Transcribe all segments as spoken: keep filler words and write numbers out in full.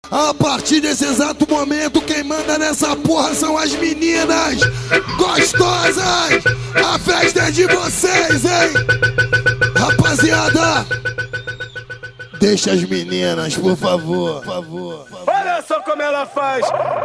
A partir desse exato momento, quem manda nessa porra são as meninas gostosas. A festa é de vocês, hein? Rapaziada, deixa as meninas, por favor, por favor. Olha só como ela faz.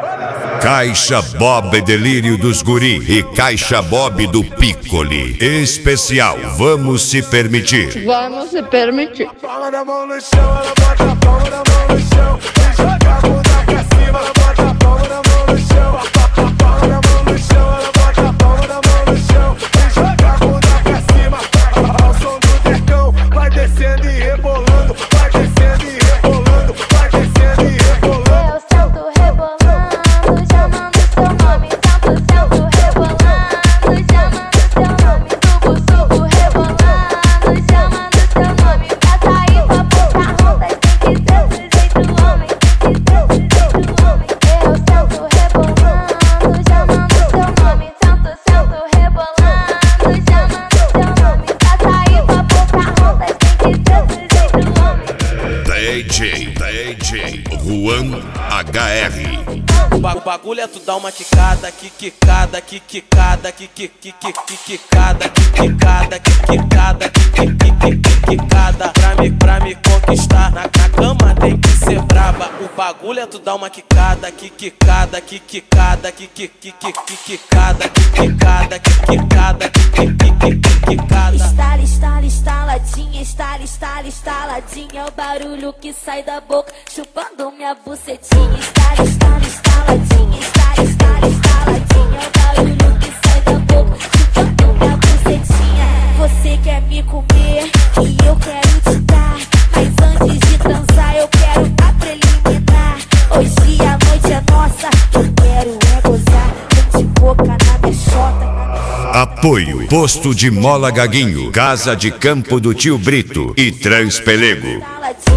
Caixa Bob Delírio dos Guri e Caixa Bob do Piccoli. Especial, vamos se permitir. Vamos se permitir. Palma da mão no chão, ela bota a palma da mão no chão. E joga a bunda pra cima, ela bota a palma da mão no chão. Palma da mão no chão, ela bota a palma da mão no chão. E joga a bunda pra cima, ao som do tecão. Vai descendo e rebolando, vai descendo e rebolando, vai descendo e rebolando. Eu sento rebolando, chamando seu nome. Tanto sento rebolando, chamando seu nome. Subo, subo, rebolando, chamando seu nome. Pra sair pra Pocahontas tem que ser do jeito homem, tem que ser do jeito homem. Eu sento rebolando, chamando seu nome. Tanto sento rebolando, chamando seu nome. Pra sair pra Pocahontas tem que ser do jeito homem. D J, D J, Juan H R. O bagulho é tu dar uma quicada, que quicada, que quicada, que que que que que quicada, que quicada, que quicada, que que que que quicada. Pra me, pra me conquistar, na, na cama tem que ser braba. O bagulho é tu dar uma quicada, que quicada, que quicada, que que que que que quicada, que quicada, que quicada, que que que que quicada. Estala, estala, estaladinha, estala, estala, estaladinha. É o barulho que sai da boca, chupando minha bucetinha. Estala, estala, estaladinha, estala, estala, estaladinha. É o barulho que sai da boca, chupando minha bucetinha. Você quer me comer e eu quero te dar, mas antes de transar eu quero a preliminar. Hoje a noite é nossa, eu quero é gozar. Vem de boca na minha xota, na minha xota. Apoio, Posto de Mola Gaguinho, Casa de Campo do Tio Brito e Transpelego. Estaladinha.